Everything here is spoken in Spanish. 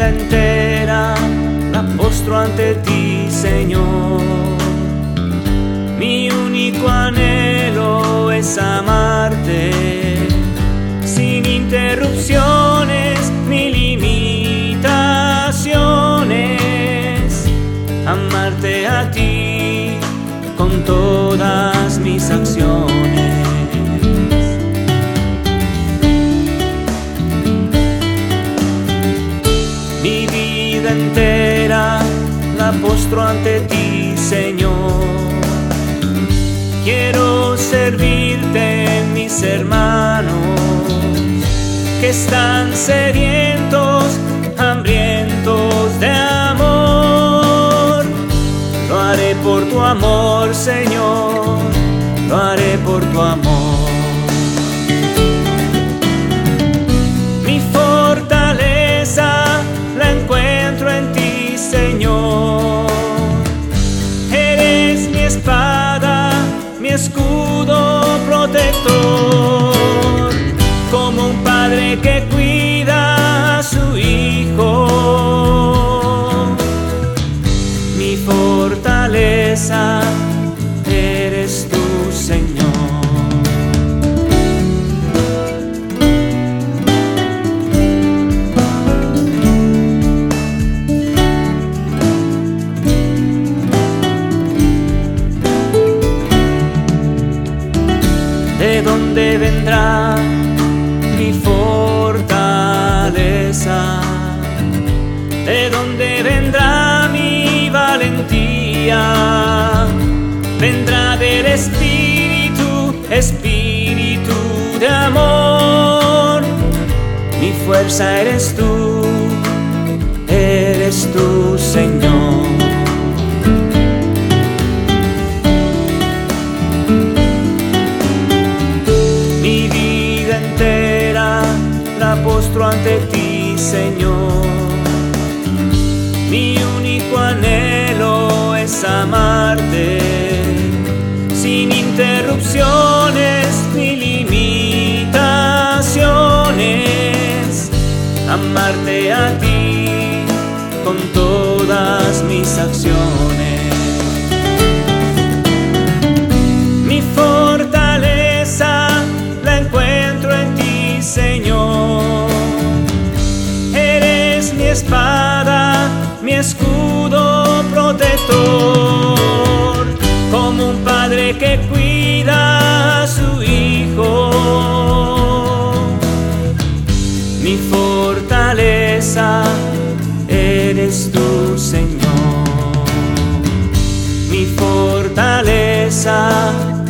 vida entera la postro ante ti, Señor. Mi único anhelo es amarte, sin interrupciones ni limitaciones. Amarte a ti con todas mis acciones. Mi vida entera la postro ante ti, Señor. Quiero servirte, mis hermanos, que están sedientos, hambrientos de amor. Lo haré por tu amor, Señor, lo haré por tu amor. Mi fortaleza la encuentro en ti, Señor. Eres mi espada, mi escudo protector, como un padre que cuida a su hijo. Mi fortaleza eres tú, Señor. ¿De dónde vendrá mi fortaleza? ¿De dónde vendrá mi valentía? Vendrá del Espíritu, Espíritu de amor. Mi fuerza eres tú, Señor. La postro ante ti, Señor. Mi único anhelo es amarte, sin interrupciones ni limitaciones. Amarte a ti con todas mis acciones. Mi fortaleza la encuentro en ti, Señor. Eres mi espada, mi escudo protector, como un padre que cuida a su hijo. Mi fortaleza eres tú, Señor. Mi fortaleza